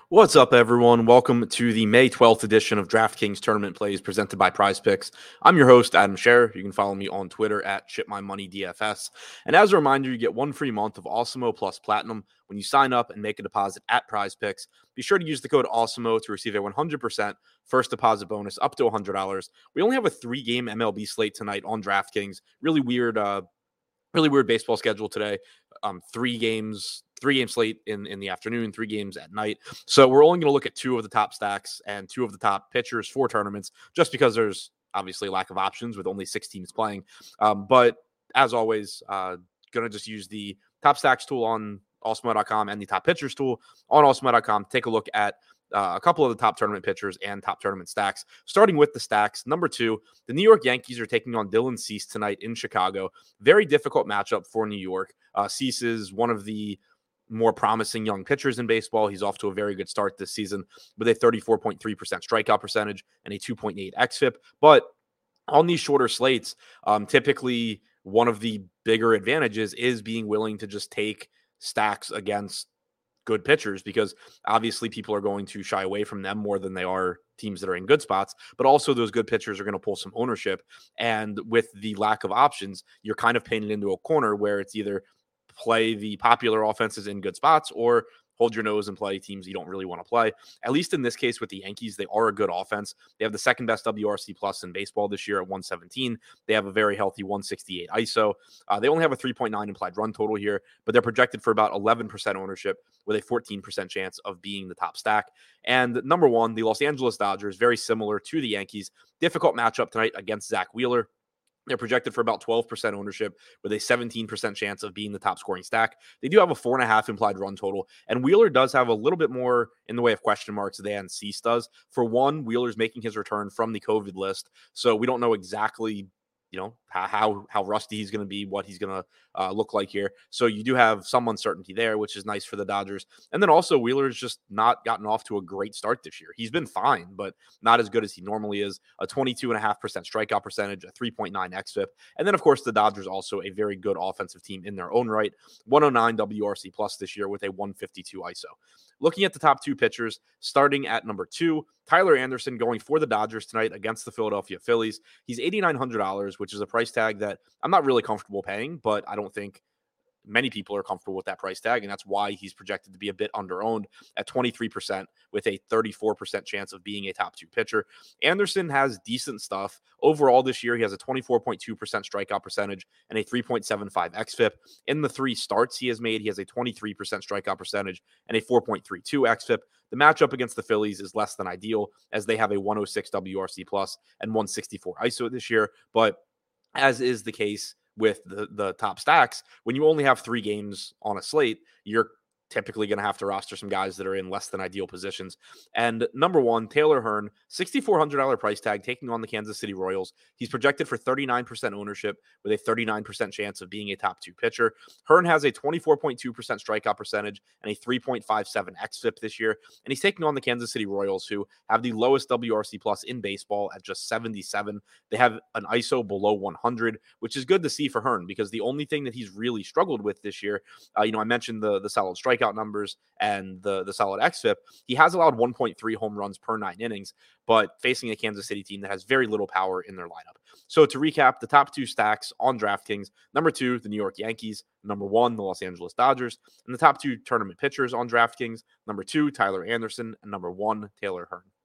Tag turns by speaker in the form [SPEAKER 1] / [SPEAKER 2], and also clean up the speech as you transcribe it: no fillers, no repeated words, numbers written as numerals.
[SPEAKER 1] What's up, everyone? Welcome to the May 12th edition of DraftKings Tournament Plays presented by Prize Picks. I'm your host, Adam Scherer. You can follow me on Twitter at ShipMyMoneyDFS. And as a reminder, you get one free month of Awesemo Plus Platinum when you sign up and make a deposit at Prize Picks. Be sure to use the code Awesemo to receive a 100% first deposit bonus up to $100. We only have a 3-game MLB slate tonight on DraftKings. Really weird baseball schedule today. 3 game slate in the afternoon, 3 games at night. So we're only going to look at 2 of the top stacks and 2 of the top pitchers for tournaments, just because there's obviously a lack of options with only 6 teams playing. But as always, going to just use the top stacks tool on Awesemo.com and the top pitchers tool on Awesemo.com. Take a look at a couple of the top tournament pitchers and top tournament stacks. Starting with the stacks, number 2, the New York Yankees are taking on Dylan Cease tonight in Chicago. Very difficult matchup for New York. Cease is one of the more promising young pitchers in baseball. He's off to a very good start this season with a 34.3% strikeout percentage and a 2.8 xFIP. But on these shorter slates, typically one of the bigger advantages is being willing to just take stacks against good pitchers, because obviously people are going to shy away from them more than they are teams that are in good spots, but also those good pitchers are going to pull some ownership. And with the lack of options, you're kind of painted into a corner where it's either play the popular offenses in good spots or hold your nose and play teams you don't really want to play. At least in this case with the Yankees, they are a good offense. They have the second best WRC plus in baseball this year at 117. They have a very healthy 168 ISO. They only have a 3.9 implied run total here, but they're projected for about 11% ownership with a 14% chance of being the top stack. And number 1, the Los Angeles Dodgers, very similar to the Yankees. Difficult matchup tonight against Zach Wheeler. They're projected for about 12% ownership with a 17% chance of being the top scoring stack. They do have a 4.5 implied run total, and Wheeler does have a little bit more in the way of question marks than Cease does. For one, Wheeler's making his return from the COVID list, so we don't know exactly how rusty he's going to be, what he's going to look like here. So you do have some uncertainty there, which is nice for the Dodgers. And then also Wheeler's just not gotten off to a great start this year. He's been fine, but not as good as he normally is. A 22.5% strikeout percentage, a 3.9 xFIP. And then of course the Dodgers also a very good offensive team in their own right. 109 WRC plus this year with a 152 ISO. Looking at the top 2 pitchers, starting at number 2, Tyler Anderson going for the Dodgers tonight against the Philadelphia Phillies. He's $8,900, which is a price tag that I'm not really comfortable paying, but I don't think many people are comfortable with that price tag, and that's why he's projected to be a bit underowned at 23% with a 34% chance of being a top 2 pitcher. Anderson has decent stuff. Overall this year, he has a 24.2% strikeout percentage and a 3.75 xFIP. In the 3 starts he has made, he has a 23% strikeout percentage and a 4.32 xFIP. The matchup against the Phillies is less than ideal, as they have a 106 WRC plus and 164 ISO this year, but as is the case with the top stacks, when you only have 3 games on a slate, you're typically going to have to roster some guys that are in less than ideal positions. And number 1, Taylor Hearn, $6,400 price tag, taking on the Kansas City Royals. He's projected for 39% ownership with a 39% chance of being a top 2 pitcher. Hearn has a 24.2% strikeout percentage and a 3.57 xFIP this year. And he's taking on the Kansas City Royals, who have the lowest WRC plus in baseball at just 77. They have an ISO below 100, which is good to see for Hearn, because the only thing that he's really struggled with this year, I mentioned the solid strikeout numbers and the solid xFIP. He has allowed 1.3 home runs per 9 innings, but facing a Kansas City team that has very little power in their lineup. So to recap, the top 2 stacks on DraftKings: number 2, the New York Yankees; number 1, the Los Angeles Dodgers; and the top 2 tournament pitchers on DraftKings: number 2, Tyler Anderson; and number 1, Taylor Hearn.